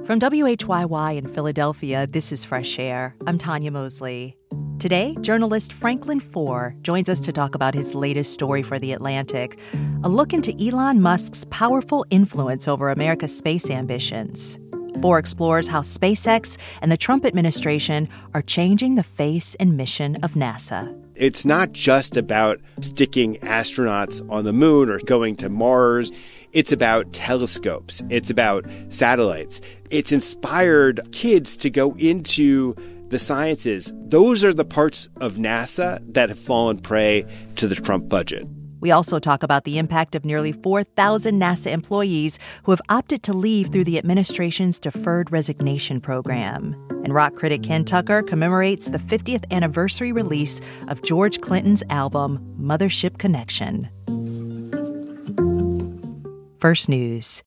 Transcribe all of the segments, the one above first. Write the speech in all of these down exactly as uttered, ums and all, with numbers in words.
From W H Y Y in Philadelphia, this is Fresh Air. I'm Tanya Mosley. Today, journalist Franklin Foer joins us to talk about his latest story for The Atlantic, a look into Elon Musk's powerful influence over America's space ambitions. Foer explores how SpaceX and the Trump administration are changing the face and mission of NASA. It's not just about sticking astronauts on the moon or going to Mars. It's about telescopes. It's about satellites. It's inspired kids to go into the sciences. Those are the parts of NASA that have fallen prey to the Trump budget. We also talk about the impact of nearly four thousand NASA employees who have opted to leave through the administration's deferred resignation program. And rock critic Ken Tucker commemorates the fiftieth anniversary release of George Clinton's album, Mothership Connection. First News.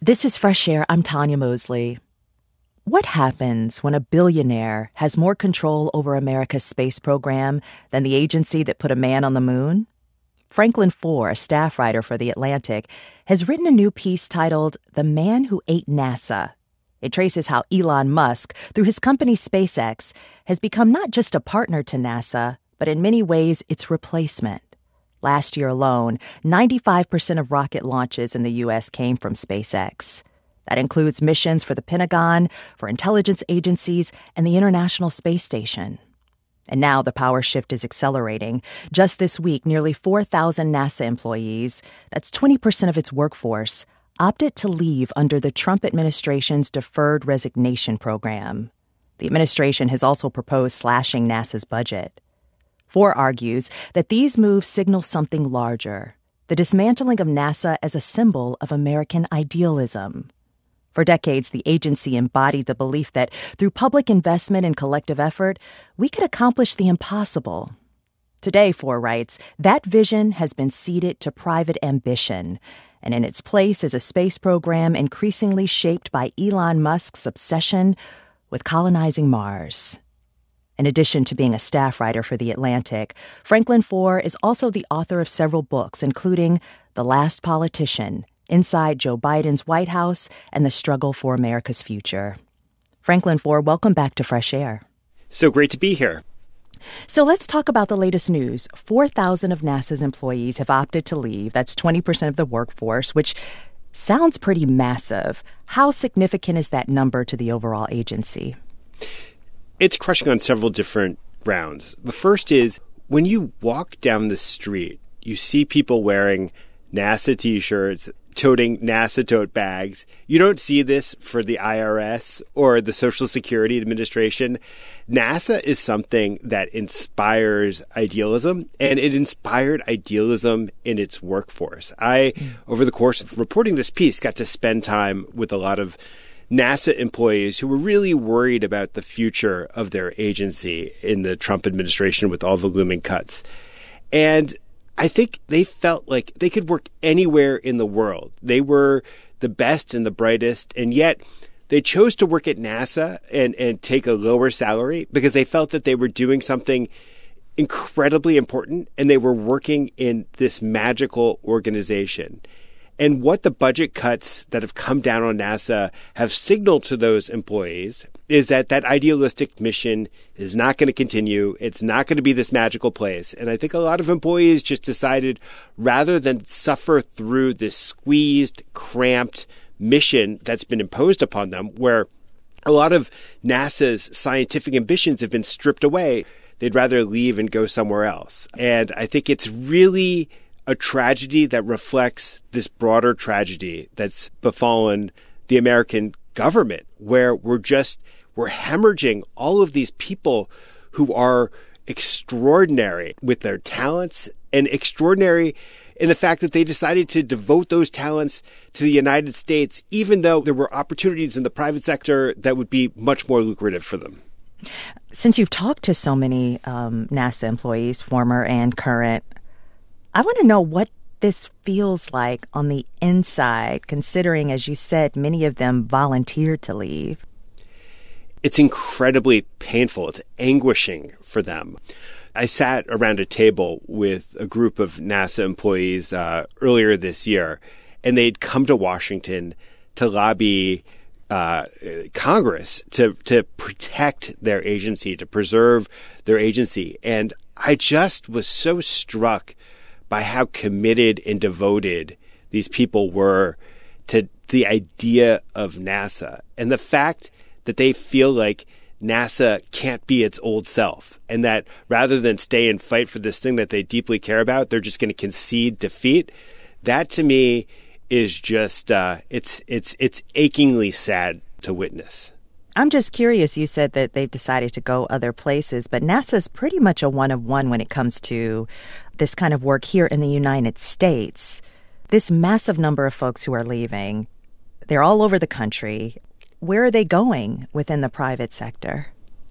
This is Fresh Air. I'm Tanya Mosley. What happens when a billionaire has more control over America's space program than the agency that put a man on the moon? Franklin Foer, a staff writer for The Atlantic, has written a new piece titled The Man Who Ate NASA. It traces how Elon Musk, through his company SpaceX, has become not just a partner to NASA, but in many ways its replacement. Last year alone, ninety-five percent of rocket launches in the U S came from SpaceX. That includes missions for the Pentagon, for intelligence agencies, and the International Space Station. And now the power shift is accelerating. Just this week, nearly four thousand NASA employees, that's twenty percent of its workforce, opted to leave under the Trump administration's deferred resignation program. The administration has also proposed slashing NASA's budget. Foer argues that these moves signal something larger, the dismantling of NASA as a symbol of American idealism. For decades, the agency embodied the belief that through public investment and collective effort, we could accomplish the impossible. Today, Foer writes, that vision has been ceded to private ambition, and in its place is a space program increasingly shaped by Elon Musk's obsession with colonizing Mars. In addition to being a staff writer for The Atlantic, Franklin Foer is also the author of several books, including The Last Politician, Inside Joe Biden's White House, and The Struggle for America's Future. Franklin Foer, welcome back to Fresh Air. So great to be here. So let's talk about the latest news. four thousand of NASA's employees have opted to leave. That's twenty percent of the workforce, which sounds pretty massive. How significant is that number to the overall agency? It's crushing on several different grounds. The first is when you walk down the street, you see people wearing NASA T-shirts, toting NASA tote bags. You don't see this for the I R S or the Social Security Administration. NASA is something that inspires idealism, and it inspired idealism in its workforce. I, mm. over the course of reporting this piece, got to spend time with a lot of NASA employees who were really worried about the future of their agency in the Trump administration with all the looming cuts. And I think they felt like they could work anywhere in the world. They were the best and the brightest, and yet they chose to work at NASA and, and take a lower salary because they felt that they were doing something incredibly important and they were working in this magical organization. And what the budget cuts that have come down on NASA have signaled to those employees is that that idealistic mission is not going to continue. It's not going to be this magical place. And I think a lot of employees just decided rather than suffer through this squeezed, cramped mission that's been imposed upon them, where a lot of NASA's scientific ambitions have been stripped away, they'd rather leave and go somewhere else. And I think it's really a tragedy that reflects this broader tragedy that's befallen the American government, where we're just, we're hemorrhaging all of these people who are extraordinary with their talents and extraordinary in the fact that they decided to devote those talents to the United States, even though there were opportunities in the private sector that would be much more lucrative for them. Since you've talked to so many um, NASA employees, former and current, I want to know what this feels like on the inside, considering, as you said, many of them volunteered to leave. It's incredibly painful. It's anguishing for them. I sat around a table with a group of NASA employees uh, earlier this year, and they'd come to Washington to lobby uh, Congress to to protect their agency, to preserve their agency. And I just was so struck by how committed and devoted these people were to the idea of NASA and the fact that they feel like NASA can't be its old self, and that rather than stay and fight for this thing that they deeply care about, they're just going to concede defeat. That to me is just uh, it's it's it's achingly sad to witness. I'm just curious. You said that they've decided to go other places, but NASA is pretty much a one of one when it comes to this kind of work here in the United States. This massive number of folks who are leaving, they're all over the country. Where are they going within the private sector?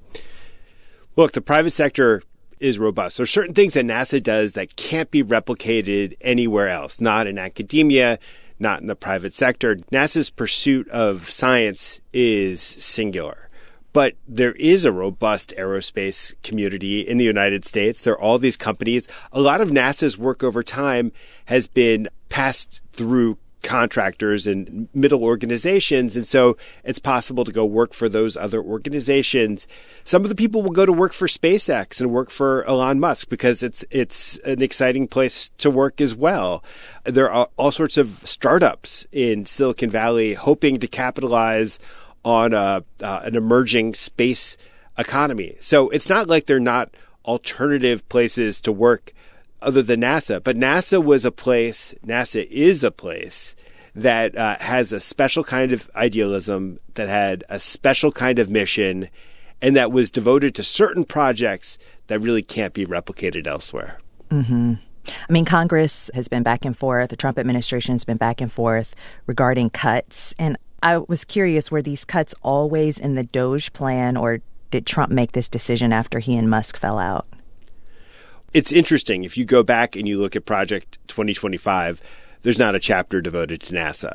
Look, the private sector is robust. There are certain things that NASA does that can't be replicated anywhere else, not in academia, not in the private sector. NASA's pursuit of science is singular. But there is a robust aerospace community in the United States. There are all these companies. A lot of NASA's work over time has been passed through contractors and middle organizations. And so it's possible to go work for those other organizations. Some of the people will go to work for SpaceX and work for Elon Musk because it's it's an exciting place to work as well. There are all sorts of startups in Silicon Valley hoping to capitalize on a, uh, an emerging space economy. So it's not like they're not alternative places to work other than NASA. But NASA was a place, NASA is a place that uh, has a special kind of idealism, that had a special kind of mission, and that was devoted to certain projects that really can't be replicated elsewhere. Mm-hmm. I mean, Congress has been back and forth. The Trump administration has been back and forth regarding cuts. And I was curious, were these cuts always in the DOGE plan, or did Trump make this decision after he and Musk fell out? It's interesting. If you go back and you look at Project twenty twenty-five, there's not a chapter devoted to NASA.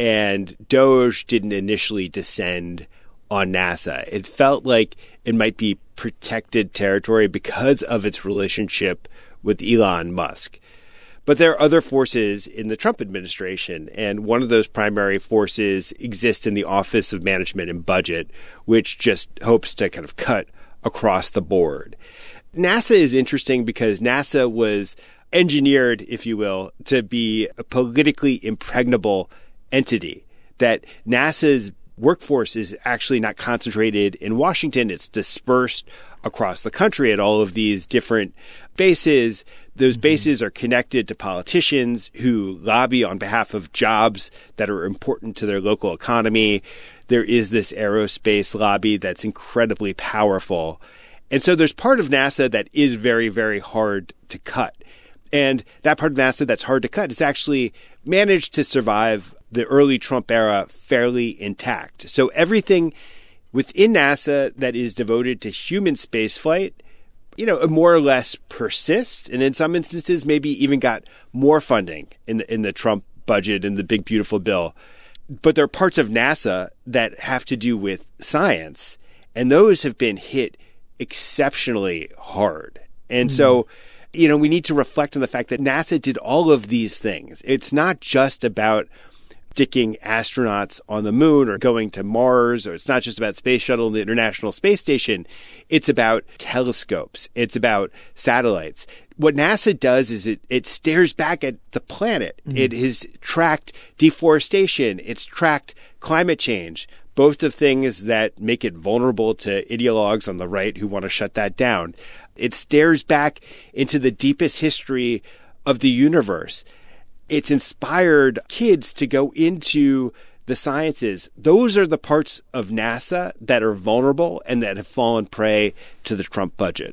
And DOGE didn't initially descend on NASA. It felt like it might be protected territory because of its relationship with Elon Musk. But there are other forces in the Trump administration, and one of those primary forces exists in the Office of Management and Budget, which just hopes to kind of cut across the board. NASA is interesting because NASA was engineered, if you will, to be a politically impregnable entity. That NASA's workforce is actually not concentrated in Washington. It's dispersed across the country at all of these different bases. Those mm-hmm. bases are connected to politicians who lobby on behalf of jobs that are important to their local economy. There is this aerospace lobby that's incredibly powerful. And so there's part of NASA that is very, very hard to cut. And that part of NASA that's hard to cut has actually managed to survive the early Trump era fairly intact. So everything within NASA that is devoted to human spaceflight, you know, more or less persists, and in some instances maybe even got more funding in the, in the Trump budget and the big beautiful bill. But there are parts of NASA that have to do with science, and those have been hit exceptionally hard. And mm-hmm. so, you know, we need to reflect on the fact that NASA did all of these things. It's not just about sticking astronauts on the moon or going to Mars, or it's not just about Space Shuttle and the International Space Station. It's about telescopes. It's about satellites. What NASA does is it, it stares back at the planet. Mm-hmm. It has tracked deforestation. It's tracked climate change, both of things that make it vulnerable to ideologues on the right who want to shut that down. It stares back into the deepest history of the universe. It's inspired kids to go into the sciences. Those are the parts of NASA that are vulnerable and that have fallen prey to the Trump budget.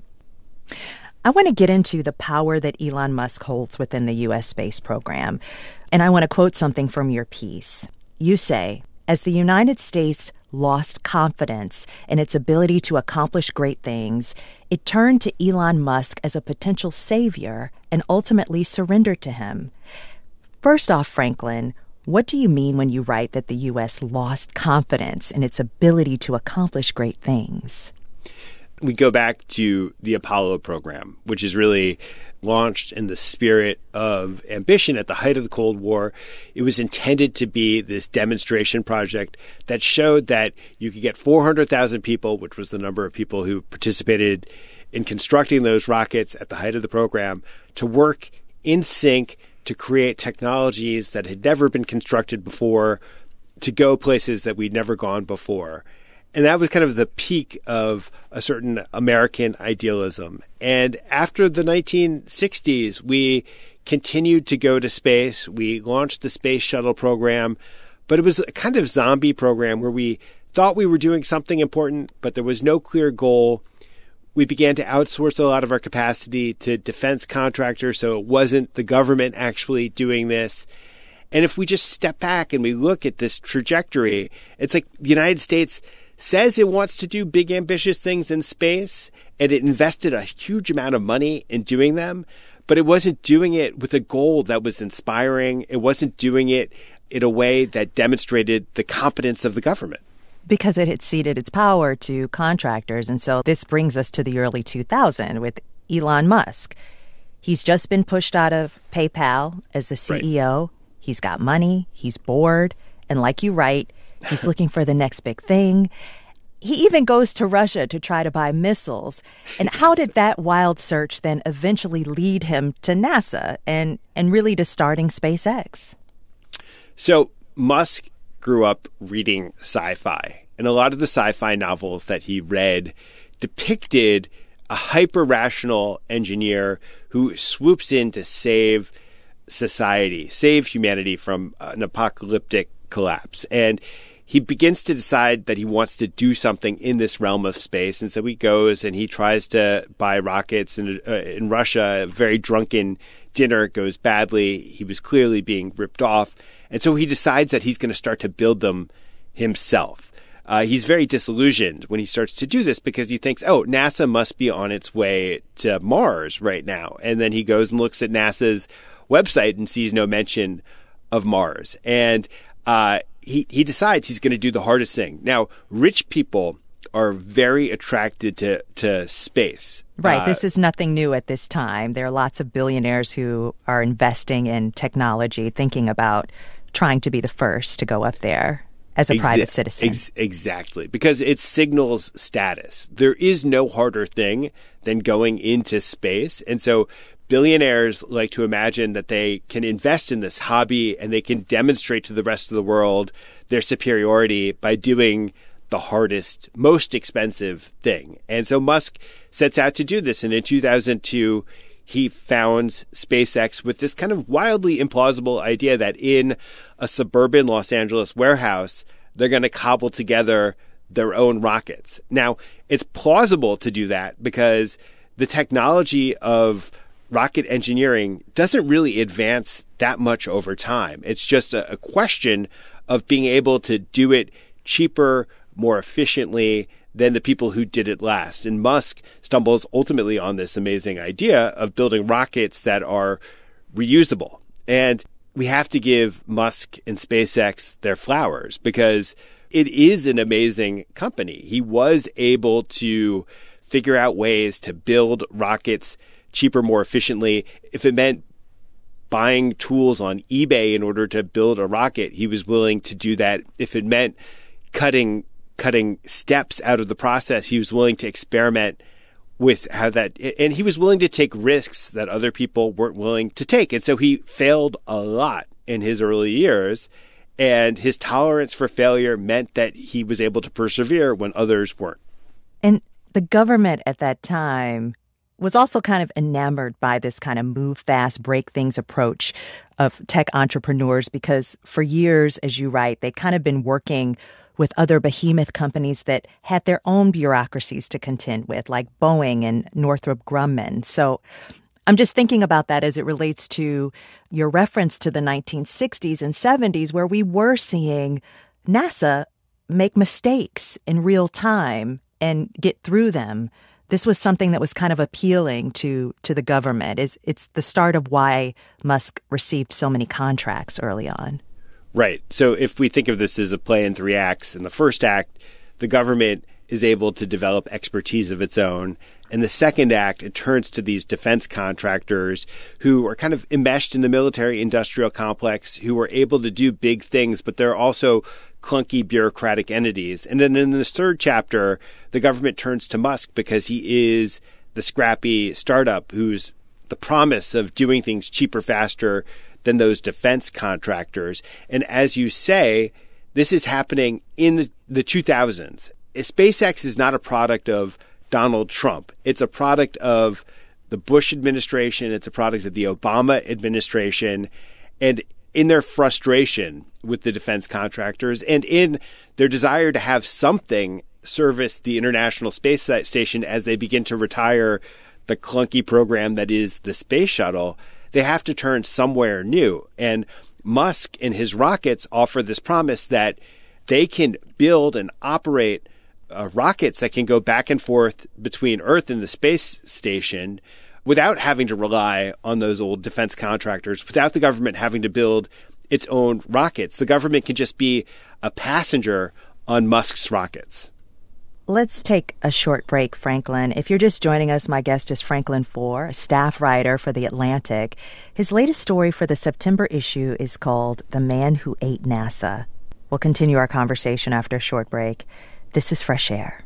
I want to get into the power that Elon Musk holds within the U S space program. And I want to quote something from your piece. You say, "As the United States lost confidence in its ability to accomplish great things, it turned to Elon Musk as a potential savior and ultimately surrendered to him." First off, Franklin, what do you mean when you write that the U S lost confidence in its ability to accomplish great things? We go back to the Apollo program, which is really launched in the spirit of ambition at the height of the Cold War. It was intended to be this demonstration project that showed that you could get four hundred thousand people, which was the number of people who participated in constructing those rockets at the height of the program, to work in sync to create technologies that had never been constructed before, to go places that we'd never gone before. And that was kind of the peak of a certain American idealism. And after the nineteen sixties, we continued to go to space. We launched the Space Shuttle program, but it was a kind of zombie program where we thought we were doing something important, but there was no clear goal. We began to outsource a lot of our capacity to defense contractors, so it wasn't the government actually doing this. And if we just step back and we look at this trajectory, it's like the United States says it wants to do big, ambitious things in space, and it invested a huge amount of money in doing them, but it wasn't doing it with a goal that was inspiring. It wasn't doing it in a way that demonstrated the competence of the government. Because it had ceded its power to contractors. And so this brings us to the early two thousands with Elon Musk. He's just been pushed out of PayPal as the C E O. Right. He's got money. He's bored. And like you write, he's looking for the next big thing. He even goes to Russia to try to buy missiles. And how did that wild search then eventually lead him to NASA and, and really to starting SpaceX? So Musk grew up reading sci-fi, and a lot of the sci-fi novels that he read depicted a hyper-rational engineer who swoops in to save society, save humanity from an apocalyptic collapse. And he begins to decide that he wants to do something in this realm of space. And so he goes and he tries to buy rockets. And uh, in Russia, a very drunken dinner goes badly. He was clearly being ripped off. And so he decides that he's going to start to build them himself. Uh, he's very disillusioned when he starts to do this because he thinks, oh, NASA must be on its way to Mars right now. And then he goes and looks at NASA's website and sees no mention of Mars. And uh, he, he decides he's going to do the hardest thing. Now, rich people are very attracted to, to space. Right. Uh, this is nothing new at this time. There are lots of billionaires who are investing in technology, thinking about trying to be the first to go up there as a exa- private citizen. Ex- exactly. Because it signals status. There is no harder thing than going into space. And so billionaires like to imagine that they can invest in this hobby and they can demonstrate to the rest of the world their superiority by doing the hardest, most expensive thing. And so Musk sets out to do this. And in two thousand two, he founds SpaceX with this kind of wildly implausible idea that in a suburban Los Angeles warehouse, they're going to cobble together their own rockets. Now, it's plausible to do that because the technology of rocket engineering doesn't really advance that much over time. It's just a, a question of being able to do it cheaper, more efficiently than the people who did it last. And Musk stumbles ultimately on this amazing idea of building rockets that are reusable. And we have to give Musk and SpaceX their flowers because it is an amazing company. He was able to figure out ways to build rockets cheaper, more efficiently. If it meant buying tools on eBay in order to build a rocket, he was willing to do that. If it meant cutting cutting steps out of the process, he was willing to experiment with how that, and he was willing to take risks that other people weren't willing to take. And so he failed a lot in his early years, and his tolerance for failure meant that he was able to persevere when others weren't. And the government at that time was also kind of enamored by this kind of move fast, break things approach of tech entrepreneurs because for years, as you write, they'd kind of been working with other behemoth companies that had their own bureaucracies to contend with, like Boeing and Northrop Grumman. So I'm just thinking about that as it relates to your reference to the nineteen sixties and seventies, where we were seeing NASA make mistakes in real time and get through them. This was something that was kind of appealing to to the government. It's, it's the start of why Musk received so many contracts early on. Right. So if we think of this as a play in three acts, in the first act, the government is able to develop expertise of its own. In the second act, it turns to these defense contractors who are kind of enmeshed in the military-industrial complex, who are able to do big things, but they're also clunky bureaucratic entities. And then in this third chapter, the government turns to Musk because he is the scrappy startup who's the promise of doing things cheaper, faster than those defense contractors. And as you say, this is happening in the, the two thousands. SpaceX is not a product of Donald Trump. It's a product of the Bush administration. It's a product of the Obama administration. And in their frustration with the defense contractors and in their desire to have something service the International Space Station as they begin to retire the clunky program that is the space shuttle, they have to turn somewhere new. And Musk and his rockets offer this promise that they can build and operate uh, rockets that can go back and forth between Earth and the space station without having to rely on those old defense contractors, without the government having to build its own rockets. The government can just be a passenger on Musk's rockets. Let's take a short break, Franklin. If you're just joining us, my guest is Franklin Foer, a staff writer for The Atlantic. His latest story for the September issue is called The Man Who Ate NASA. We'll continue our conversation after a short break. This is Fresh Air.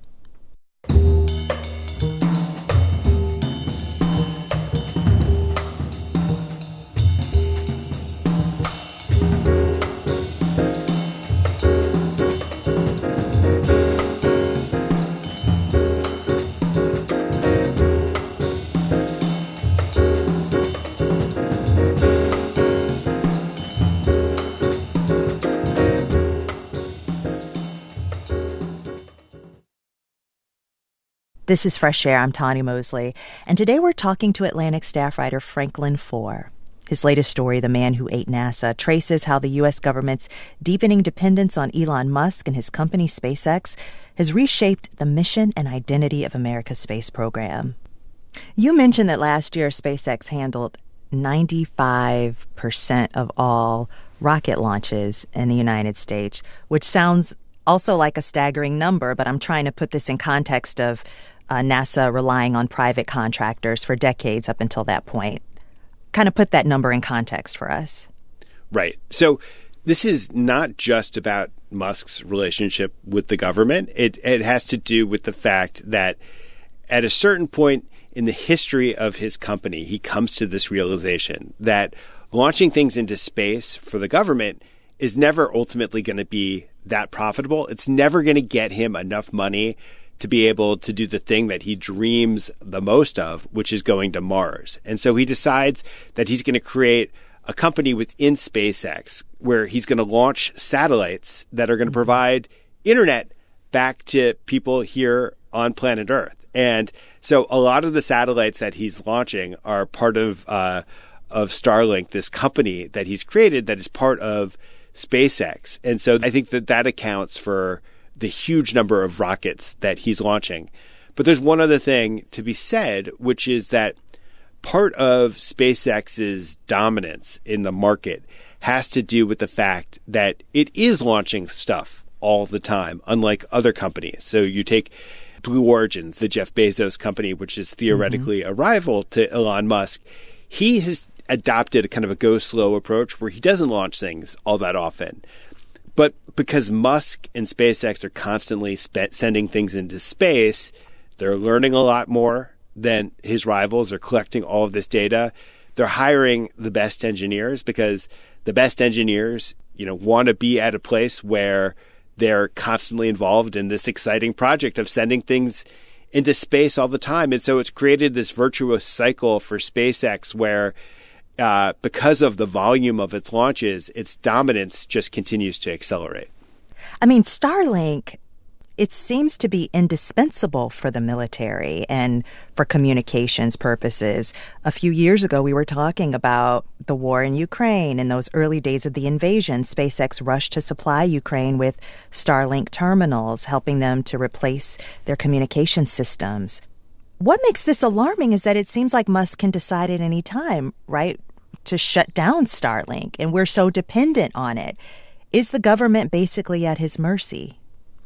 This is Fresh Air. I'm Tanya Mosley, and today we're talking to Atlantic staff writer Franklin Foer. His latest story, The Man Who Ate NASA, traces how the U S government's deepening dependence on Elon Musk and his company SpaceX has reshaped the mission and identity of America's space program. You mentioned that last year SpaceX handled ninety-five percent of all rocket launches in the United States, which sounds also like a staggering number, but I'm trying to put this in context of uh, NASA relying on private contractors for decades up until that point. Kind of put that number in context for us. Right. So this is not just about Musk's relationship with the government. It, it has to do with the fact that at a certain point in the history of his company, he comes to this realization that launching things into space for the government is never ultimately going to be that profitable. It's never going to get him enough money to be able to do the thing that he dreams the most of, which is going to Mars. And so he decides that he's going to create a company within SpaceX where he's going to launch satellites that are going to provide internet back to people here on planet Earth. And so a lot of the satellites that he's launching are part of uh, of Starlink, this company that he's created that is part of SpaceX. And so I think that that accounts for the huge number of rockets that he's launching. But there's one other thing to be said, which is that part of SpaceX's dominance in the market has to do with the fact that it is launching stuff all the time, unlike other companies. So you take Blue Origin, the Jeff Bezos company, which is theoretically mm-hmm. a rival to Elon Musk. He has adopted a kind of a go slow approach where he doesn't launch things all that often. But because Musk and SpaceX are constantly spe- sending things into space, they're learning a lot more than his rivals. Are collecting all of this data. They're hiring the best engineers because the best engineers, you know, want to be at a place where they're constantly involved in this exciting project of sending things into space all the time. And so it's created this virtuous cycle for SpaceX where Uh, because of the volume of its launches, its dominance just continues to accelerate. I mean, Starlink, it seems to be indispensable for the military and for communications purposes. A few years ago, we were talking about the war in Ukraine. In those early days of the invasion, SpaceX rushed to supply Ukraine with Starlink terminals, helping them to replace their communication systems. What makes this alarming is that it seems like Musk can decide at any time, right, to shut down Starlink, and we're so dependent on it. Is the government basically at his mercy?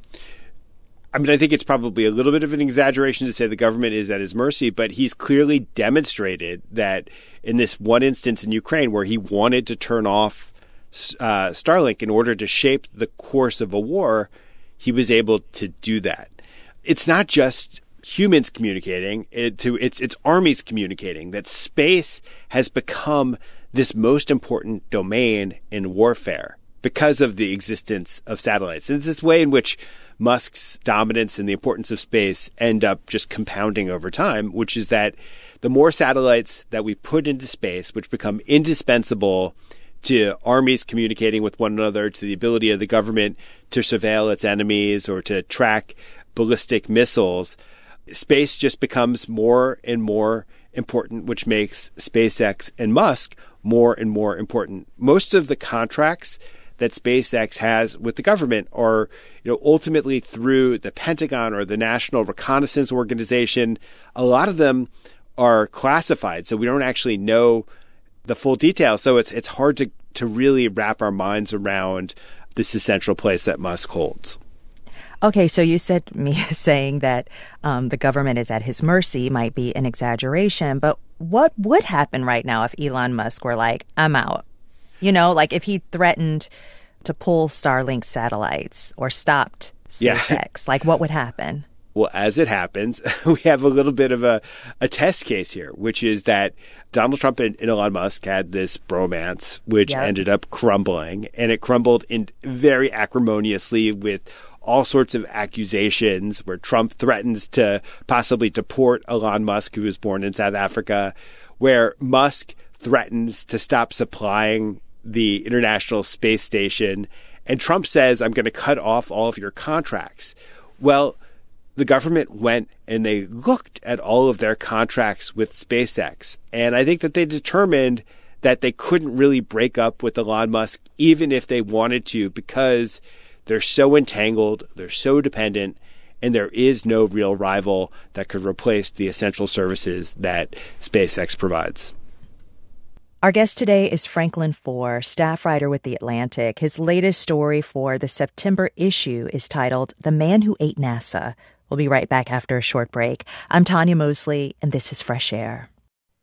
I mean, I think it's probably a little bit of an exaggeration to say the government is at his mercy, but he's clearly demonstrated that in this one instance in Ukraine where he wanted to turn off uh, Starlink in order to shape the course of a war, he was able to do that. It's not just humans communicating, it to it's it's armies communicating, that space has become this most important domain in warfare because of the existence of satellites. And it's this way in which Musk's dominance and the importance of space end up just compounding over time, which is that the more satellites that we put into space, which become indispensable to armies communicating with one another, to the ability of the government to surveil its enemies or to track ballistic missiles, space just becomes more and more important, which makes SpaceX and Musk more and more important. Most of the contracts that SpaceX has with the government are, you know, ultimately through the Pentagon or the National Reconnaissance Organization. A lot of them are classified, so we don't actually know the full details. So it's it's hard to, to really wrap our minds around this essential place that Musk holds. Okay, so you said me saying that um, the government is at his mercy might be an exaggeration, but what would happen right now if Elon Musk were like, I'm out? You know, like if he threatened to pull Starlink satellites or stopped SpaceX, yeah. Like what would happen? Well, as it happens, we have a little bit of a, a test case here, which is that Donald Trump and, and Elon Musk had this bromance, which yep. ended up crumbling, and it crumbled in very acrimoniously with all sorts of accusations where Trump threatens to possibly deport Elon Musk, who was born in South Africa, where Musk threatens to stop supplying the International Space Station, and Trump says, I'm going to cut off all of your contracts. Well, the government went and they looked at all of their contracts with SpaceX, and I think that they determined that they couldn't really break up with Elon Musk even if they wanted to, because they're so entangled, they're so dependent, and there is no real rival that could replace the essential services that SpaceX provides. Our guest today is Franklin Foer, staff writer with The Atlantic. His latest story for the September issue is titled The Man Who Ate NASA. We'll be right back after a short break. I'm Tanya Mosley, and this is Fresh Air.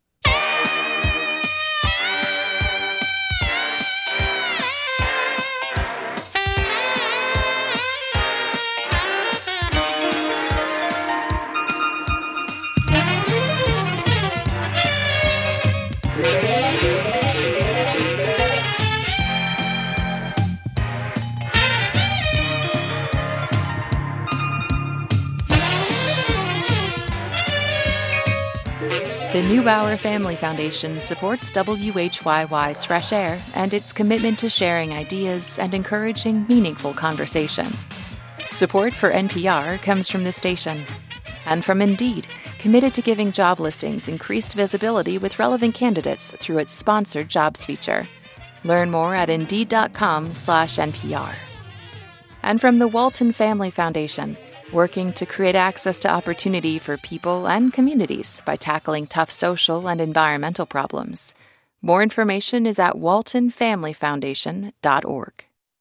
The Neubauer Family Foundation supports W H Y Y's Fresh Air and its commitment to sharing ideas and encouraging meaningful conversation. Support for N P R comes from the station and from Indeed, committed to giving job listings increased visibility with relevant candidates through its sponsored jobs feature. Learn more at Indeed.com slash NPR. And from the Walton Family Foundation, working to create access to opportunity for people and communities by tackling tough social and environmental problems. More information is at walton family foundation dot org.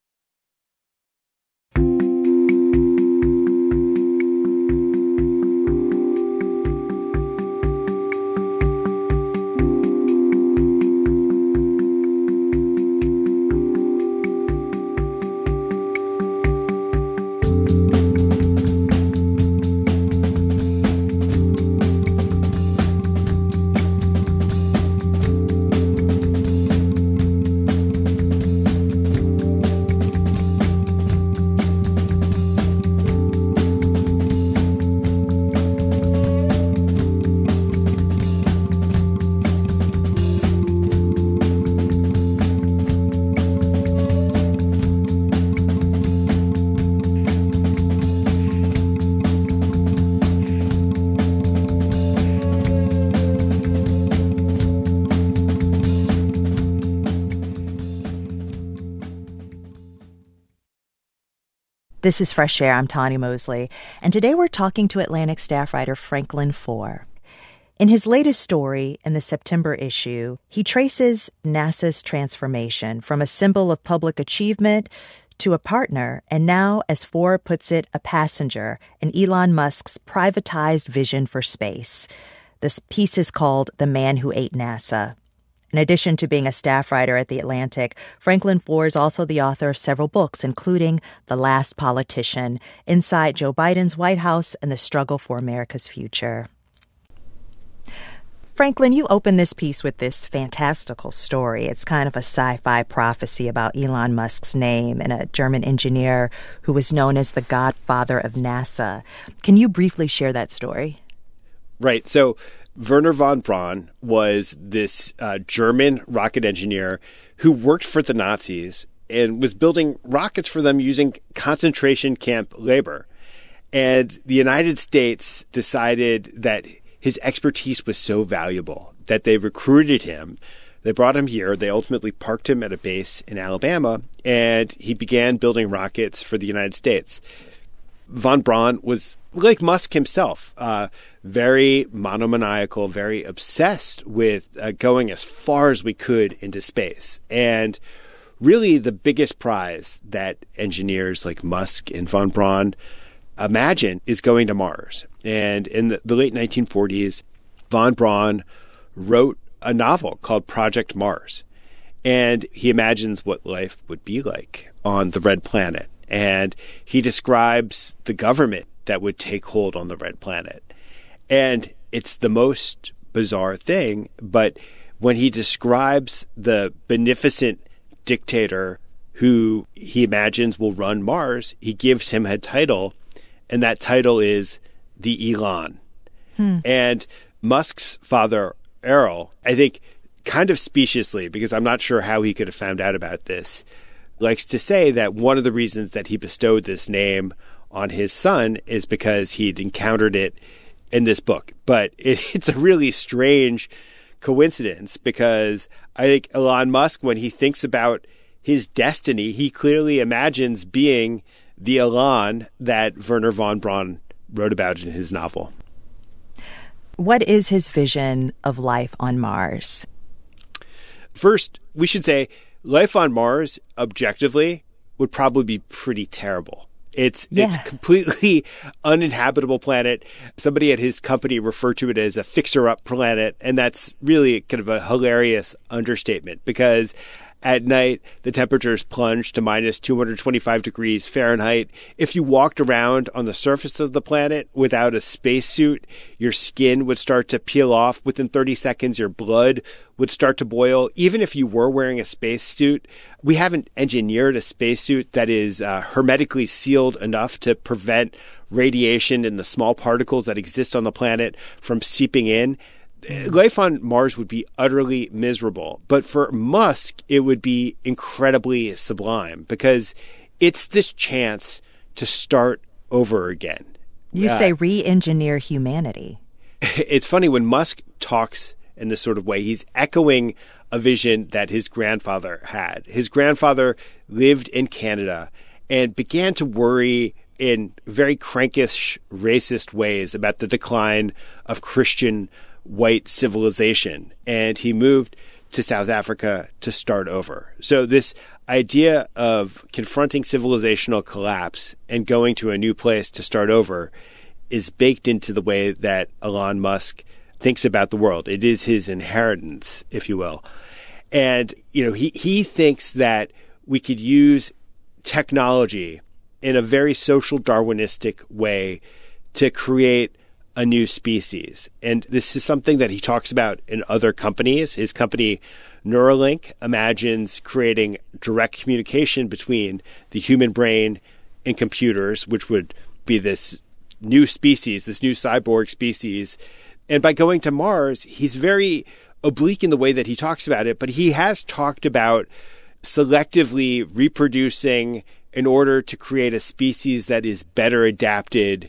This is Fresh Air. I'm Tanya Mosley, and today we're talking to Atlantic staff writer Franklin Foer. In his latest story in the September issue, he traces NASA's transformation from a symbol of public achievement to a partner, and now, as Foer puts it, a passenger in Elon Musk's privatized vision for space. This piece is called The Man Who Ate NASA. In addition to being a staff writer at The Atlantic, Franklin Foer is also the author of several books, including The Last Politician, Inside Joe Biden's White House and the Struggle for America's Future. Franklin, you open this piece with this fantastical story. It's kind of a sci-fi prophecy about Elon Musk's name and a German engineer who was known as the godfather of NASA. Can you briefly share that story? Right. So Wernher von Braun was this uh, German rocket engineer who worked for the Nazis and was building rockets for them using concentration camp labor. And the United States decided that his expertise was so valuable that they recruited him. They brought him here. They ultimately parked him at a base in Alabama, and he began building rockets for the United States. Von Braun was, like Musk himself, uh, very monomaniacal, very obsessed with uh, going as far as we could into space. And really the biggest prize that engineers like Musk and Von Braun imagine is going to Mars. And in the, the late nineteen forties, Von Braun wrote a novel called Project Mars. And he imagines what life would be like on the Red Planet. And he describes the government that would take hold on the Red Planet. And it's the most bizarre thing. But when he describes the beneficent dictator who he imagines will run Mars, he gives him a title. And that title is the Elon. Hmm. And Musk's father, Errol, I think kind of speciously, because I'm not sure how he could have found out about this, likes to say that one of the reasons that he bestowed this name on his son is because he'd encountered it in this book. But it, it's a really strange coincidence, because I think Elon Musk, when he thinks about his destiny, he clearly imagines being the Elon that Wernher von Braun wrote about in his novel. What is his vision of life on Mars? First, we should say life on Mars, objectively, would probably be pretty terrible. It's yeah. it's completely uninhabitable planet. Somebody at his company referred to it as a fixer-up planet, and that's really kind of a hilarious understatement, because at night, the temperatures plunge to minus two hundred twenty-five degrees Fahrenheit. If you walked around on the surface of the planet without a spacesuit, your skin would start to peel off. Within thirty seconds, your blood would start to boil. Even if you were wearing a spacesuit, we haven't engineered a spacesuit that is uh, hermetically sealed enough to prevent radiation and the small particles that exist on the planet from seeping in. Life on Mars would be utterly miserable. But for Musk, it would be incredibly sublime, because it's this chance to start over again. You uh, say re-engineer humanity. It's funny, when Musk talks in this sort of way, he's echoing a vision that his grandfather had. His grandfather lived in Canada and began to worry in very crankish, racist ways about the decline of Christian white civilization, and he moved to South Africa to start over. So this idea of confronting civilizational collapse and going to a new place to start over is baked into the way that Elon Musk thinks about the world. It is his inheritance, if you will. And, you know, he, he thinks that we could use technology in a very social Darwinistic way to create a new species. And this is something that he talks about in other companies. His company, Neuralink, imagines creating direct communication between the human brain and computers, which would be this new species, this new cyborg species. And by going to Mars, he's very oblique in the way that he talks about it, but he has talked about selectively reproducing in order to create a species that is better adapted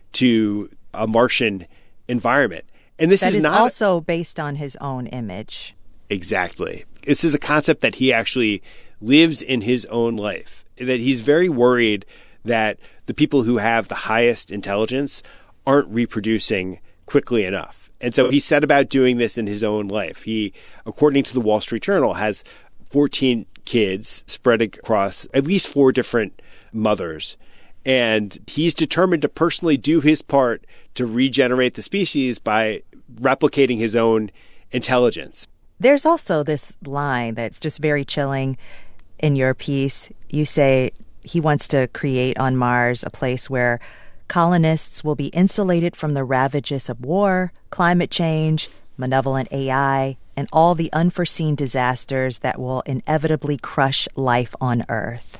to a Martian environment. And this that is, is not also based on his own image. Exactly. This is a concept that he actually lives in his own life, that he's very worried that the people who have the highest intelligence aren't reproducing quickly enough. And so he set about doing this in his own life. He, according to the Wall Street Journal, has fourteen kids spread across at least four different mothers. And he's determined to personally do his part to regenerate the species by replicating his own intelligence. There's also this line that's just very chilling in your piece. You say he wants to create on Mars a place where colonists will be insulated from the ravages of war, climate change, malevolent A I, and all the unforeseen disasters that will inevitably crush life on Earth.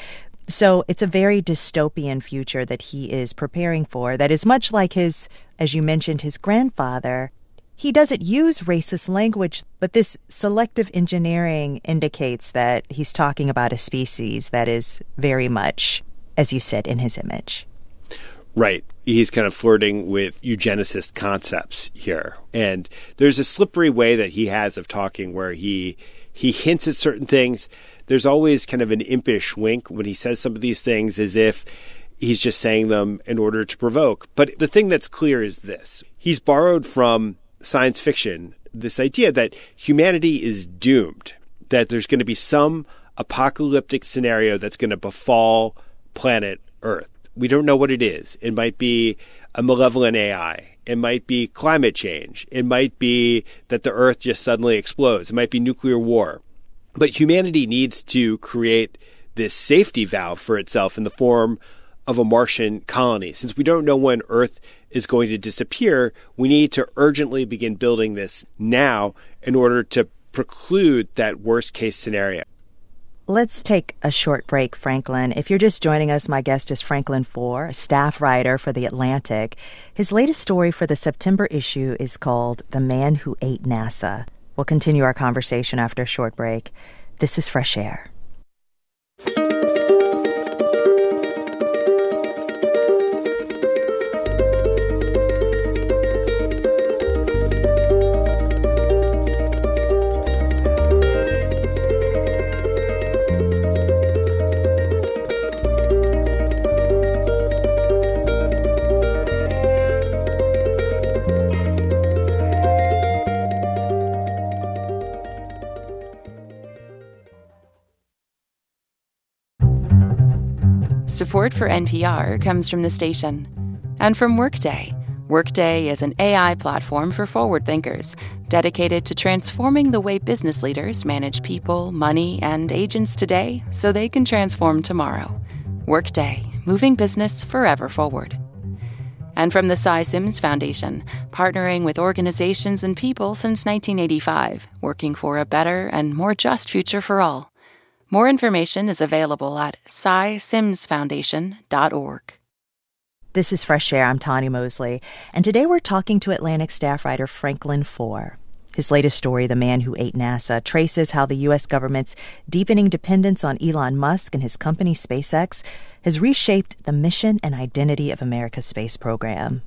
So it's a very dystopian future that he is preparing for that is much like his, as you mentioned, his grandfather. He doesn't use racist language, but this selective engineering indicates that he's talking about a species that is very much, as you said, in his image. Right. He's kind of flirting with eugenicist concepts here. And there's a slippery way that he has of talking where he he hints at certain things. There's always kind of an impish wink when he says some of these things, as if he's just saying them in order to provoke. But the thing that's clear is this. He's borrowed from science fiction this idea that humanity is doomed, that there's going to be some apocalyptic scenario that's going to befall planet Earth. We don't know what it is. It might be a malevolent A I. It might be climate change. It might be that the Earth just suddenly explodes. It might be nuclear war. But humanity needs to create this safety valve for itself in the form of a Martian colony. Since we don't know when Earth is going to disappear, we need to urgently begin building this now in order to preclude that worst case scenario. Let's take a short break, Franklin. If you're just joining us, my guest is Franklin Foer, a staff writer for The Atlantic. His latest story for the September issue is called The Man Who Ate NASA. We'll continue our conversation after a short break. This is Fresh Air. Support for N P R comes from the station and from Workday. Workday is an A I platform for forward thinkers dedicated to transforming the way business leaders manage people, money, and agents today so they can transform tomorrow. Workday, moving business forever forward. And from the Cy Sims Foundation, partnering with organizations and people since nineteen eighty-five, working for a better and more just future for all. More information is available at cy sims foundation dot org. This is Fresh Air. I'm Tanya Mosley, and today we're talking to Atlantic staff writer Franklin Foer. His latest story, The Man Who Ate NASA, traces how the U S government's deepening dependence on Elon Musk and his company SpaceX has reshaped the mission and identity of America's space program.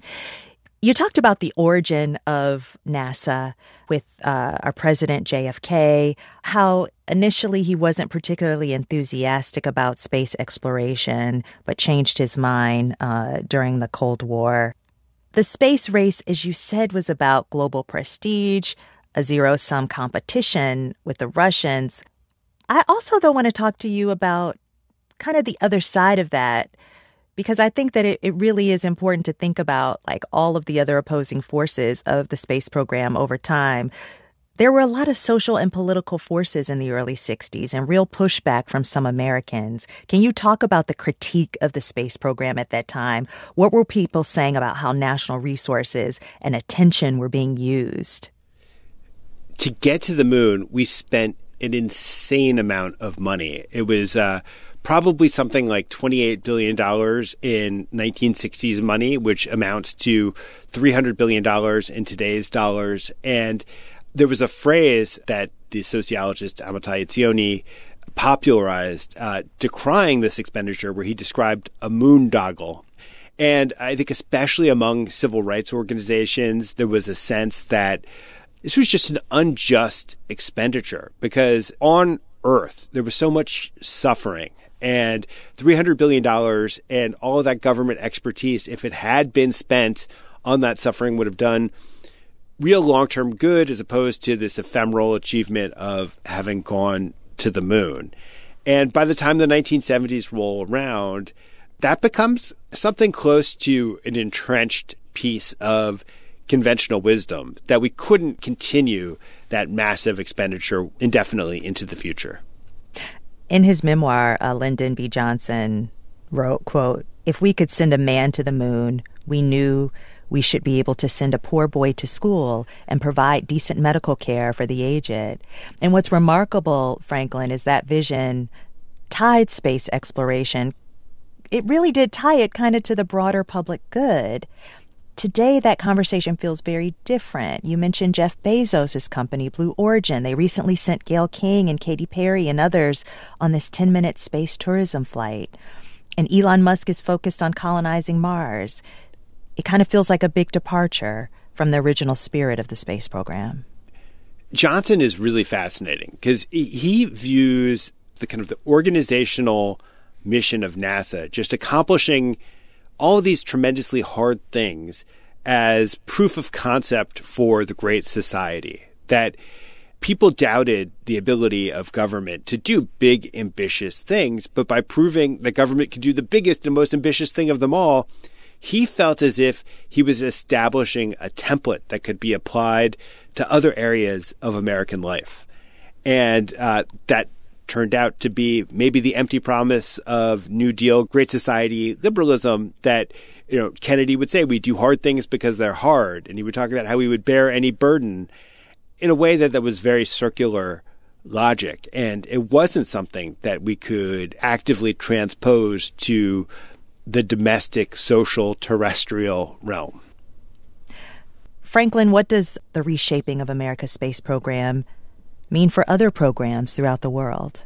You talked about the origin of NASA with uh, our president, J F K, how initially he wasn't particularly enthusiastic about space exploration, but changed his mind uh, during the Cold War. The space race, as you said, was about global prestige, a zero-sum competition with the Russians. I also, though, want to talk to you about kind of the other side of that, because I think that it, it really is important to think about like all of the other opposing forces of the space program over time. There were a lot of social and political forces in the early sixties and real pushback from some Americans. Can you talk about the critique of the space program at that time? What were people saying about how national resources and attention were being used? To get to the moon, we spent an insane amount of money. It was uh, probably something like twenty-eight billion dollars in nineteen sixties money, which amounts to three hundred billion dollars in today's dollars. And there was a phrase that the sociologist Amitai Etzioni popularized uh, decrying this expenditure, where he described a moondoggle. And I think especially among civil rights organizations, there was a sense that this was just an unjust expenditure, because on Earth, there was so much suffering, and three hundred billion dollars and all of that government expertise, if it had been spent on that suffering, would have done real long-term good, as opposed to this ephemeral achievement of having gone to the moon. And by the time the nineteen seventies roll around, that becomes something close to an entrenched piece of conventional wisdom, that we couldn't continue that massive expenditure indefinitely into the future. In his memoir, uh, Lyndon B. Johnson wrote, quote, "If we could send a man to the moon, we knew we should be able to send a poor boy to school and provide decent medical care for the aged." And what's remarkable, Franklin, is that vision tied space exploration. It really did tie it kind of to the broader public good. Today, that conversation feels very different. You mentioned Jeff Bezos' company, Blue Origin. They recently sent Gayle King and Katy Perry and others on this ten-minute space tourism flight. And Elon Musk is focused on colonizing Mars. It kind of feels like a big departure from the original spirit of the space program. Johnson is really fascinating because he views the kind of the organizational mission of NASA, just accomplishing all of these tremendously hard things as proof of concept for the Great Society, that people doubted the ability of government to do big, ambitious things, but by proving that government could do the biggest and most ambitious thing of them all, he felt as if he was establishing a template that could be applied to other areas of American life. And uh, that turned out to be maybe the empty promise of New Deal, Great Society liberalism that, you know, Kennedy would say, we do hard things because they're hard. And he would talk about how he would bear any burden in a way that, that was very circular logic. And it wasn't something that we could actively transpose to the domestic, social, terrestrial realm. Franklin, what does the reshaping of America's space program mean for other programs throughout the world?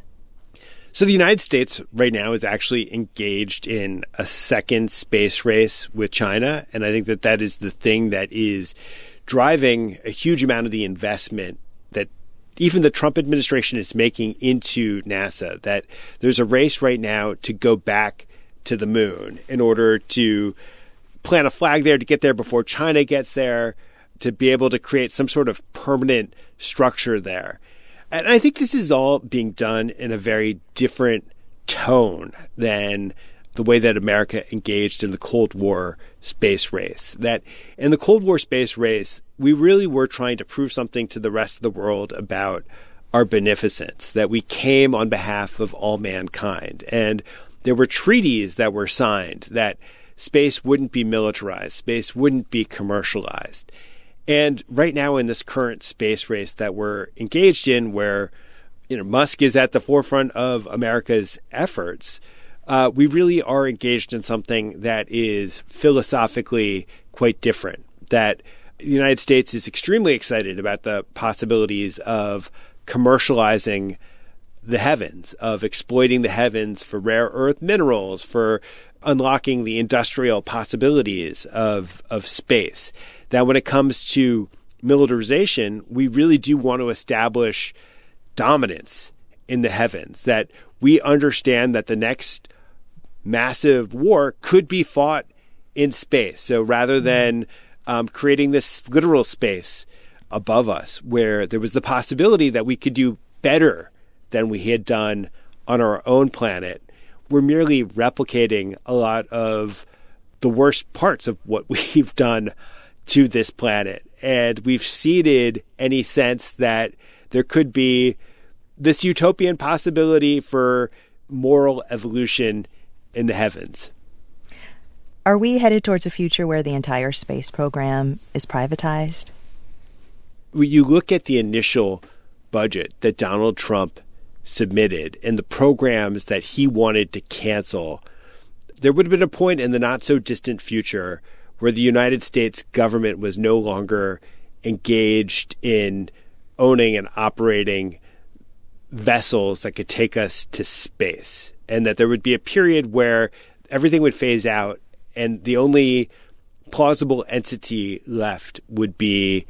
So the United States right now is actually engaged in a second space race with China. And I think that that is the thing that is driving a huge amount of the investment that even the Trump administration is making into NASA, that there's a race right now to go back to the moon in order to plant a flag there, to get there before China gets there, to be able to create some sort of permanent structure there. And I think this is all being done in a very different tone than the way that America engaged in the Cold War space race. That in the Cold War space race, we really were trying to prove something to the rest of the world about our beneficence, that we came on behalf of all mankind. And there were treaties that were signed that space wouldn't be militarized, space wouldn't be commercialized. And right now in this current space race that we're engaged in, where, you know, Musk is at the forefront of America's efforts, uh, we really are engaged in something that is philosophically quite different. That the United States is extremely excited about the possibilities of commercializing the heavens, of exploiting the heavens for rare earth minerals, for unlocking the industrial possibilities of, of space. That when it comes to militarization, we really do want to establish dominance in the heavens, that we understand that the next massive war could be fought in space. So rather than um, creating this literal space above us, where there was the possibility that we could do better than we had done on our own planet, we're merely replicating a lot of the worst parts of what we've done to this planet. And we've ceded any sense that there could be this utopian possibility for moral evolution in the heavens. Are we headed towards a future where the entire space program is privatized? When you look at the initial budget that Donald Trump submitted and the programs that he wanted to cancel, there would have been a point in the not so distant future where the United States government was no longer engaged in owning and operating vessels that could take us to space, and that there would be a period where everything would phase out and the only plausible entity left would be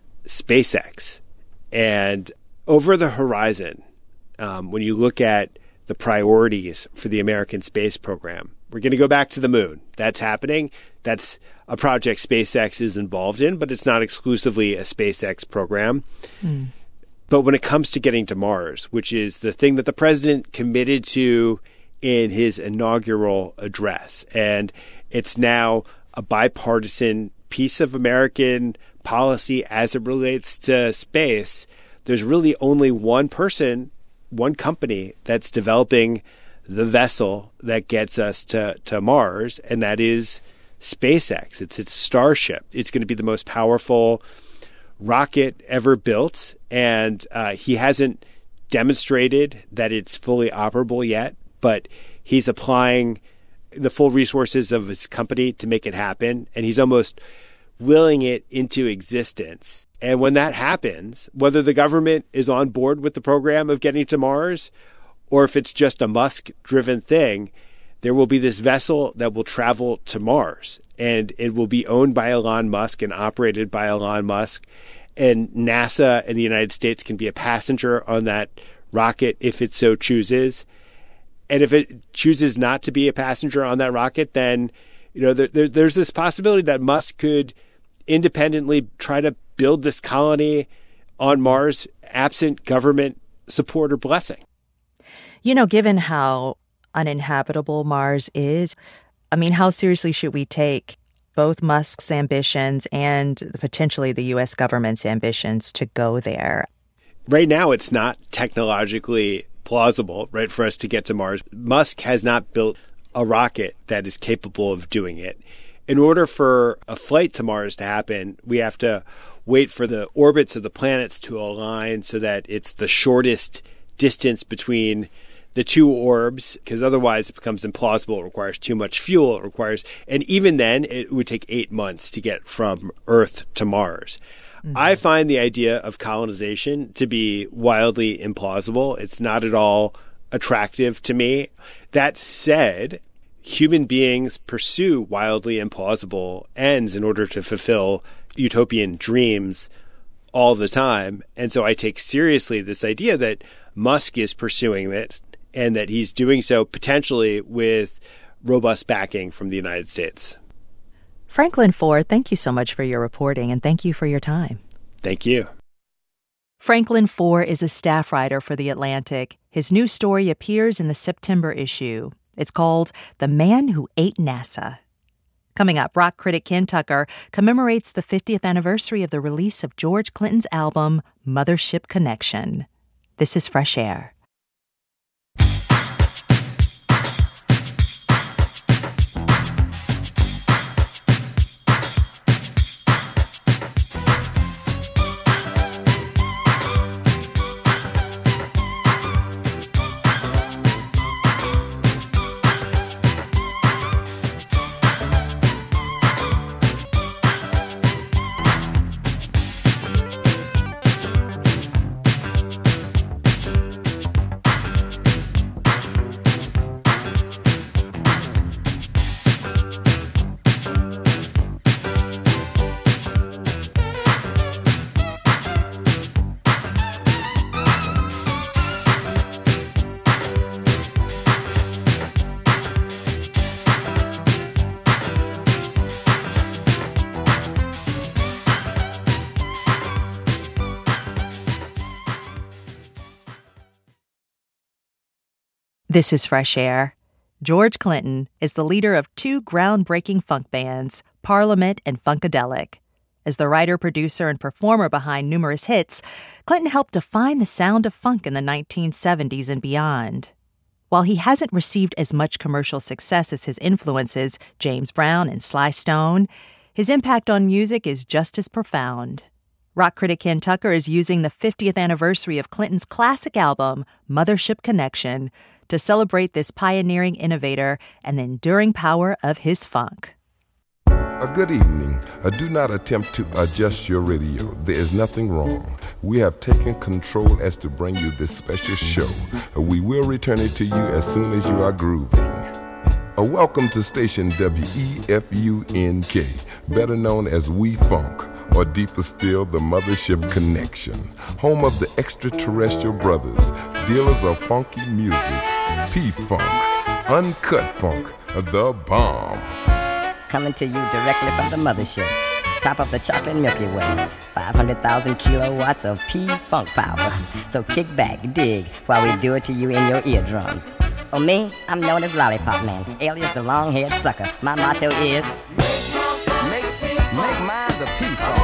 SpaceX. And over the horizon, um, when you look at the priorities for the American space program, we're going to go back to the moon. That's happening. That's a project SpaceX is involved in, but it's not exclusively a SpaceX program. Mm. But when it comes to getting to Mars, which is the thing that the president committed to in his inaugural address, and it's now a bipartisan piece of American policy as it relates to space, there's really only one person, one company that's developing the vessel that gets us to, to Mars, and that is SpaceX. It's its Starship. It's going to be the most powerful rocket ever built, and uh, he hasn't demonstrated that it's fully operable yet, but he's applying the full resources of his company to make it happen, and he's almost willing it into existence. And when that happens, whether the government is on board with the program of getting to Mars, or if it's just a Musk-driven thing, there will be this vessel that will travel to Mars, and it will be owned by Elon Musk and operated by Elon Musk. And NASA and the United States can be a passenger on that rocket if it so chooses. And if it chooses not to be a passenger on that rocket, then, you know, there, there, there's this possibility that Musk could independently try to build this colony on Mars absent government support or blessing. You know, given how uninhabitable Mars is, I mean, how seriously should we take both Musk's ambitions and potentially the U S government's ambitions to go there? Right now, it's not technologically plausible, right, for us to get to Mars. Musk has not built a rocket that is capable of doing it. In order for a flight to Mars to happen, we have to wait for the orbits of the planets to align so that it's the shortest distance between the two orbs, because otherwise it becomes implausible. It requires too much fuel. It requires, and even then, it would take eight months to get from Earth to Mars. Mm-hmm. I find the idea of colonization to be wildly implausible. It's not at all attractive to me. That said, human beings pursue wildly implausible ends in order to fulfill utopian dreams all the time. And so I take seriously this idea that Musk is pursuing it and that he's doing so potentially with robust backing from the United States. Franklin Foer, thank you so much for your reporting, and thank you for your time. Thank you. Franklin Foer is a staff writer for The Atlantic. His new story appears in the September issue. It's called The Man Who Ate NASA. Coming up, rock critic Ken Tucker commemorates the fiftieth anniversary of the release of George Clinton's album, Mothership Connection. This is Fresh Air. This is Fresh Air. George Clinton is the leader of two groundbreaking funk bands, Parliament and Funkadelic. As the writer, producer, and performer behind numerous hits, Clinton helped define the sound of funk in the nineteen seventies and beyond. While he hasn't received as much commercial success as his influences, James Brown and Sly Stone, his impact on music is just as profound. Rock critic Ken Tucker is using the fiftieth anniversary of Clinton's classic album, Mothership Connection, to celebrate this pioneering innovator and the enduring power of his funk. A good evening. Uh, do not attempt to adjust your radio. There is nothing wrong. We have taken control as to bring you this special show. Uh, we will return it to you as soon as you are grooving. Uh, welcome to station W E F U N K, better known as We Funk, or deeper still, the Mothership Connection, home of the extraterrestrial brothers, dealers of funky music, P-Funk, Uncut Funk, the bomb. Coming to you directly from the mothership, top of the chocolate Milky Way, five hundred thousand kilowatts of P-Funk power. So kick back, dig, while we do it to you in your eardrums. Oh, me, I'm known as Lollipop Man, alias the long-haired sucker. My motto is, make, make mine the P-Funk.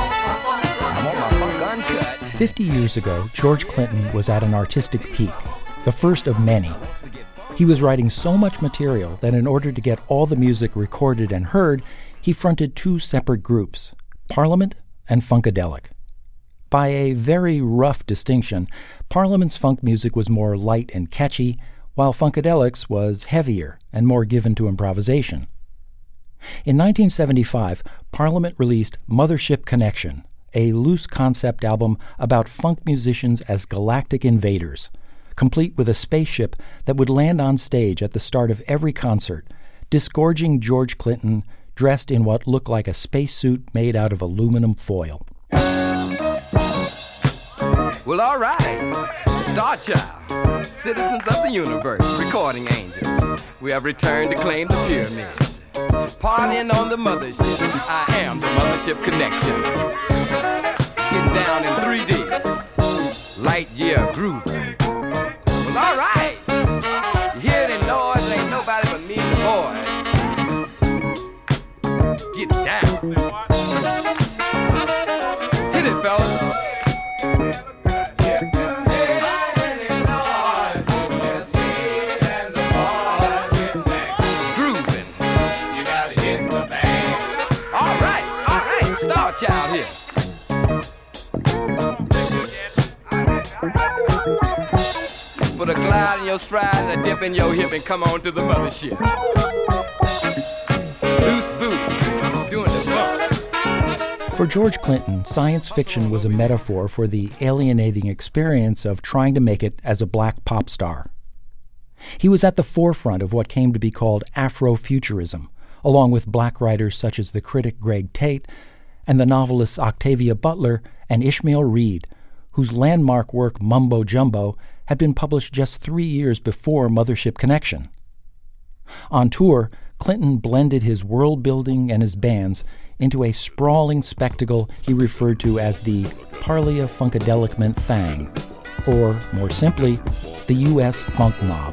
I want my funk uncut. Fifty years ago, George Clinton was at an artistic peak, the first of many. He was writing so much material that in order to get all the music recorded and heard, he fronted two separate groups, Parliament and Funkadelic. By a very rough distinction, Parliament's funk music was more light and catchy, while Funkadelic's was heavier and more given to improvisation. In nineteen seventy-five, Parliament released Mothership Connection, a loose concept album about funk musicians as galactic invaders, complete with a spaceship that would land on stage at the start of every concert, disgorging George Clinton dressed in what looked like a spacesuit made out of aluminum foil. Well, all right. Star Child, citizens of the universe, recording angels, we have returned to claim the pyramids. Partying on the mothership, I am the Mothership Connection. Getting down in three D, light year grooving. Well, all right. You hear that noise? Ain't nobody but me and the boys. Get down. Hit it, fellas. Child here. Put a glide in your stride and a dip in your hip and come on to the mothership. Loose booty, doing the bump. For George Clinton, science fiction was a metaphor for the alienating experience of trying to make it as a black pop star. He was at the forefront of what came to be called Afrofuturism, along with black writers such as the critic Greg Tate and the novelists Octavia Butler and Ishmael Reed, whose landmark work Mumbo Jumbo had been published just three years before Mothership Connection. On tour, Clinton blended his world-building and his bands into a sprawling spectacle he referred to as the Parlia Funkadelicment Thang, or, more simply, the U S Funk Mob.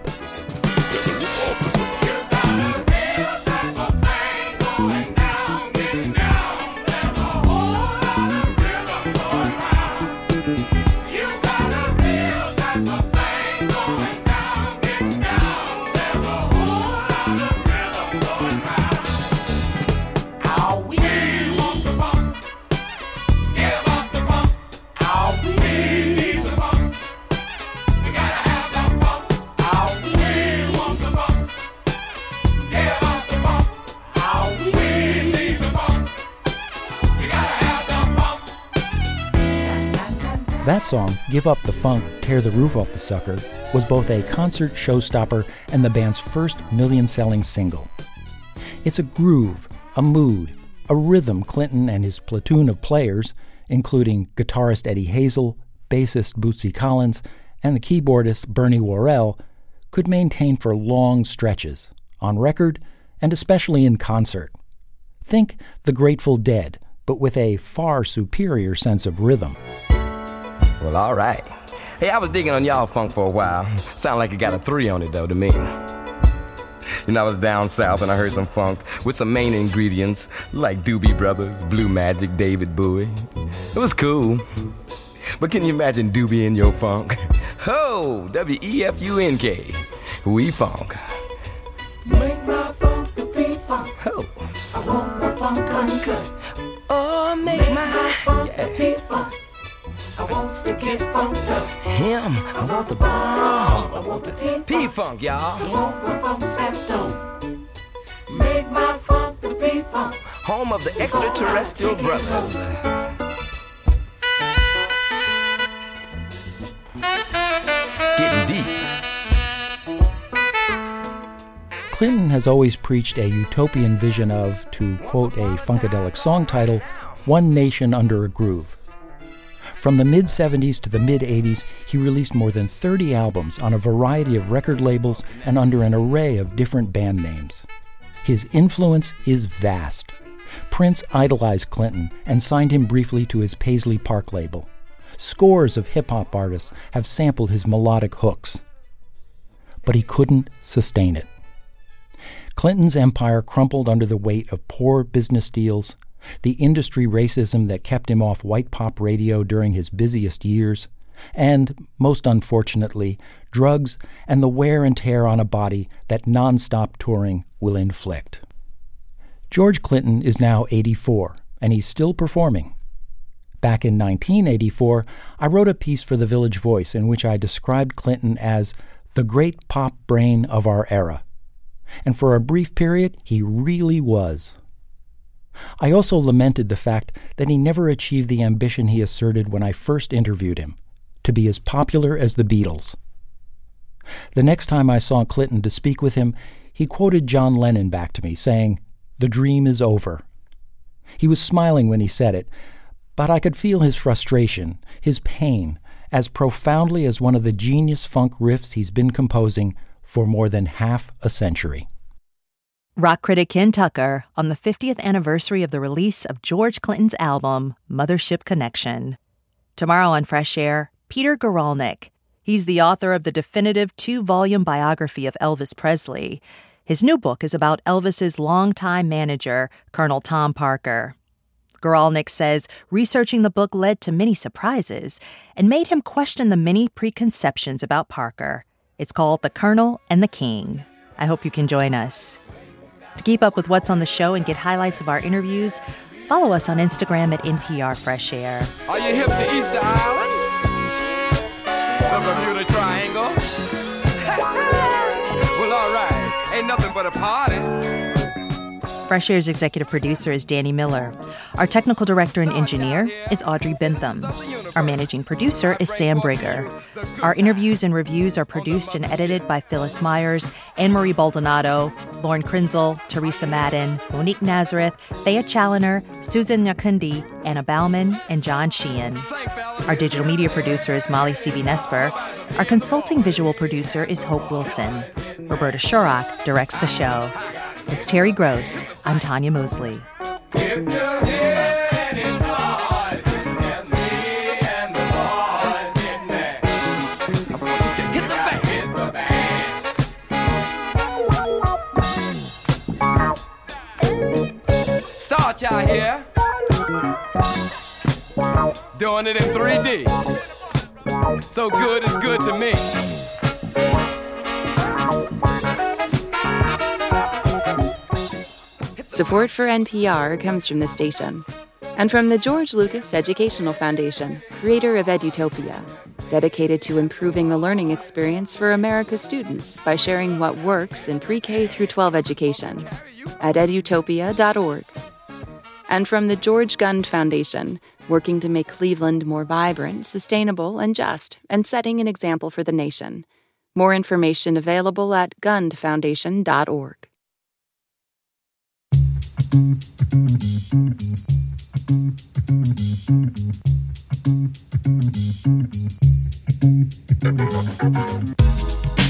That song, Give Up the Funk, Tear the Roof Off the Sucker, was both a concert showstopper and the band's first million-selling single. It's a groove, a mood, a rhythm Clinton and his platoon of players, including guitarist Eddie Hazel, bassist Bootsy Collins, and the keyboardist Bernie Worrell, could maintain for long stretches, on record and especially in concert. Think The Grateful Dead, but with a far superior sense of rhythm. Well, all right. Hey, I was digging on y'all funk for a while. Sound like it got a three on it, though, to me. You know, I was down south and I heard some funk with some main ingredients like Doobie Brothers, Blue Magic, David Bowie. It was cool. But can you imagine Doobie in your funk? Ho! W E F U N K. We funk. Make my funk the P-funk. Ho! I want my funk uncut. Oh, make, Make my, my funk yeah. the P-funk. I want to get funked up. Him, I want the bomb. I want the P-funk. P-funk, y'all. I want my funk septo. Make my funk the P-funk. Home of the extraterrestrial brothers. Getting deep. Clinton has always preached a utopian vision of, to quote a Funkadelic song title, one nation under a groove. From the mid-seventies to the mid-eighties, he released more than thirty albums on a variety of record labels and under an array of different band names. His influence is vast. Prince idolized Clinton and signed him briefly to his Paisley Park label. Scores of hip-hop artists have sampled his melodic hooks. But he couldn't sustain it. Clinton's empire crumpled under the weight of poor business deals, the industry racism that kept him off white pop radio during his busiest years, and, most unfortunately, drugs and the wear and tear on a body that nonstop touring will inflict. George Clinton is now eighty-four, and he's still performing. Back in nineteen eighty-four, I wrote a piece for the Village Voice in which I described Clinton as the great pop brain of our era. And for a brief period, he really was. I also lamented the fact that he never achieved the ambition he asserted when I first interviewed him, to be as popular as the Beatles. The next time I saw Clinton to speak with him, he quoted John Lennon back to me, saying, "The dream is over." He was smiling when he said it, but I could feel his frustration, his pain, as profoundly as one of the genius funk riffs he's been composing for more than half a century. Rock critic Ken Tucker on the fiftieth anniversary of the release of George Clinton's album, Mothership Connection. Tomorrow on Fresh Air, Peter Guralnick. He's the author of the definitive two-volume biography of Elvis Presley. His new book is about Elvis's longtime manager, Colonel Tom Parker. Guralnick says researching the book led to many surprises and made him question the many preconceptions about Parker. It's called The Colonel and the King. I hope you can join us. To keep up with what's on the show and get highlights of our interviews, follow us on Instagram at N P R Fresh Air. Are you hip to Easter Island? The Bermuda Triangle? Well, all right. Ain't nothing but a party. Fresh Air's executive producer is Danny Miller. Our technical director and engineer is Audrey Bentham. Our managing producer is Sam Brigger. Our interviews and reviews are produced and edited by Phyllis Myers, Anne-Marie Baldonado, Lauren Krinzel, Teresa Madden, Monique Nazareth, Thea Challoner, Susan Nyakundi, Anna Bauman, and John Sheehan. Our digital media producer is Molly Seavy-Nesper. Our consulting visual producer is Hope Wilson. Roberta Shorrock directs the show. With Terry Gross, I'm Tanya Mosley. Start y'all here. Doing it in three D. So good is good to me. Support for N P R comes from the station and from the George Lucas Educational Foundation, creator of Edutopia, dedicated to improving the learning experience for America's students by sharing what works in pre-K through twelve education at edutopia dot org. And from the George Gund Foundation, working to make Cleveland more vibrant, sustainable, and just, and setting an example for the nation. More information available at gund foundation dot org. Thank you.